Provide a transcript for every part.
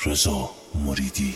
رضا مریدی.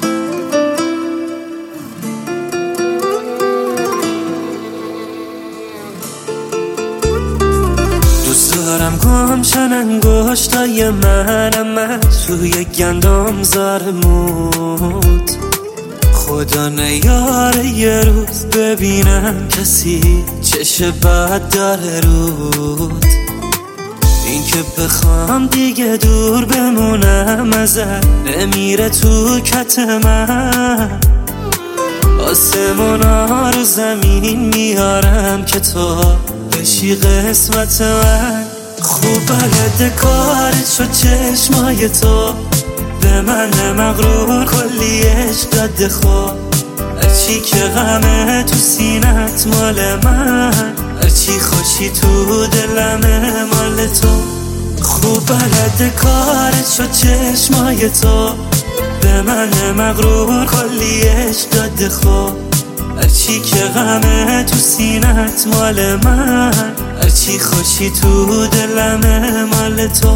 دوست دارم گمشن انگشتای من توی گندم زارمود. خدا نیاره یه روز ببینم کسی چش بد داره رود. این که بخوام دیگه دور بمونم ازت نمیره تو کت من. آسمونا رو زمین میارم که تو بشی قسمت من. خوب بلده کارت شد چشمای تو به من مغرور کلی عشق داده. خود هرچی که غمه تو سینت مال من، هرچی خوشی تو دلمه مال تو. خوب بلده کارت شد چشمای تو به من مغرور کلی عشق داده. خود هرچی که غمه تو سینت مال من، هرچی خوشی تو دلمه مال تو.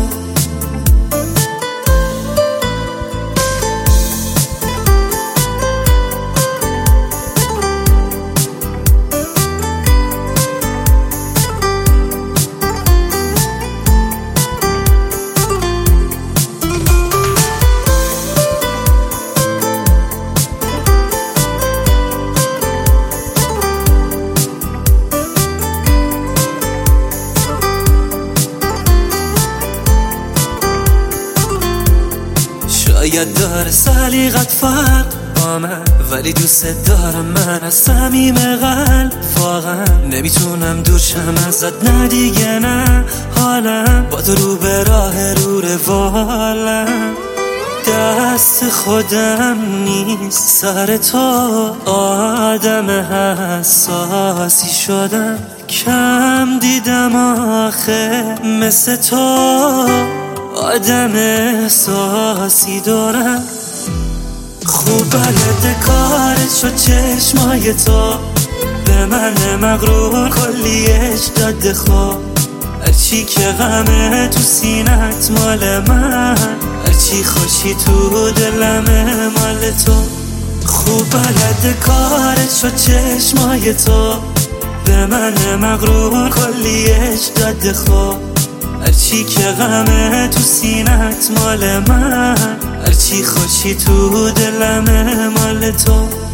شاید داره سلیقت فرق با من، ولی دوست دارم من از صمیم قلب. واقعا نمیتونم دور شم ازت، نه دیگه نه. حالم با تو رو به راه رو روالم، دست خودم نیست سر تو. آدم حساسی شدم، کم دیدم آخه مثل تو. آدم احساسی دارم. خوب بلده کارت شد چشمای تو به من مغرور کلی عشق داده. خود هرچی که غمه تو سینت مال من، هرچی خوشی تو دلمه مال تو. خوب بلده کارت شد چشمای تو به من مغرور کلی عشق داده. خود هرچی که غمه تو سینت مال من، هرچی خوشی تو دلمه مال تو.